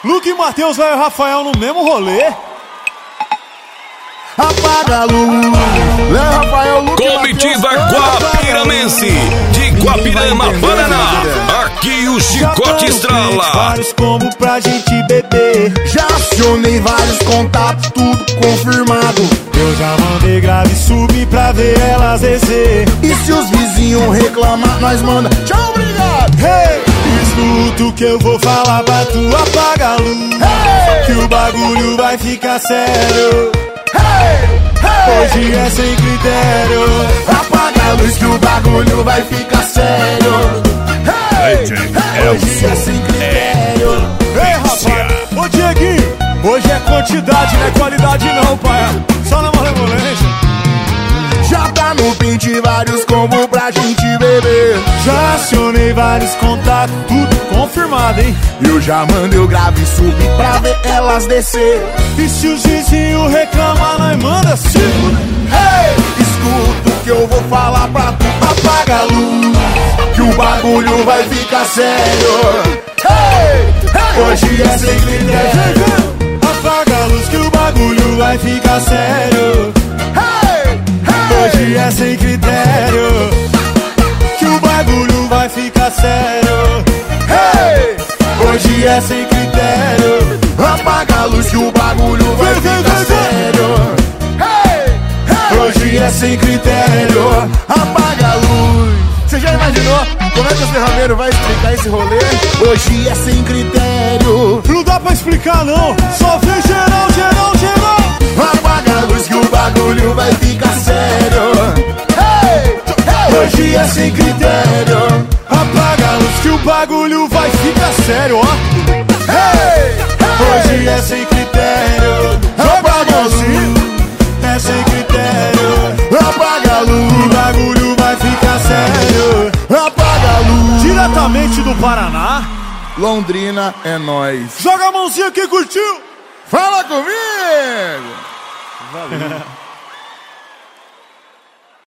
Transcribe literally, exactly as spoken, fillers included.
Luke e Matheus, velho, Rafael no mesmo rolê. Apaga a luz. Léo, Rafael, Luke, Comitiva Guapiramense, de Guapirama, Paraná. Aqui o chicote estrala. Vários combos pra gente beber. Já acionei vários contatos, tudo confirmado. Eu já mandei grave subir pra ver elas descer. E se os vizinhos reclamar, nós manda tchau, obrigado. Hey! Escuta o que eu vou falar pra tu, apaga a luz. Hey! Que o bagulho vai ficar sério. Hey! Hey! Hoje é sem critério. Apaga a luz que o bagulho vai ficar sério. Hey! Hey! Hoje é sem critério. Ei, rapaz, ô Dieguinho, hoje é quantidade, não é qualidade não, pai. Só na malemolência. Já tá no pente vários combos pra gente beber. Já acionei vários contatos, tudo confirmado, hein? Eu já mandei o grave subir pra ver elas descer. E se os vizinhos reclamar, nós manda cinco. Hey! Escuta o que eu vou falar pra tu, apaga a luz, que o bagulho vai ficar sério. Hey! Hey! Hoje é sem critério. Apaga a luz que o bagulho vai ficar sério. Hey! Hey! Hoje é sem critério. Que o bagulho vai ficar sério. Hey! Hoje é sem critério. Apaga a luz que o bagulho vai ficar sério. Hey! Hey! Hoje é sem critério. Apaga a luz. Você já imaginou como é que o ferrameiro vai explicar esse rolê? Hoje é sem critério. Não dá pra explicar não, só vê geral, geral, geral. Apaga a luz que o bagulho vai ficar sério. Hey! Hey! Hoje é sem critério. Apaga a luz que o bagulho vai ficar sério, ó. Hey! Hey! Hoje é sem critério. Apaga a luz. É sem critério. Apaga a O luz. bagulho vai ficar sério. Apaga a luz. Diretamente do Paraná. Londrina é nóis. Joga a mãozinha que curtiu. Fala comigo. Valeu.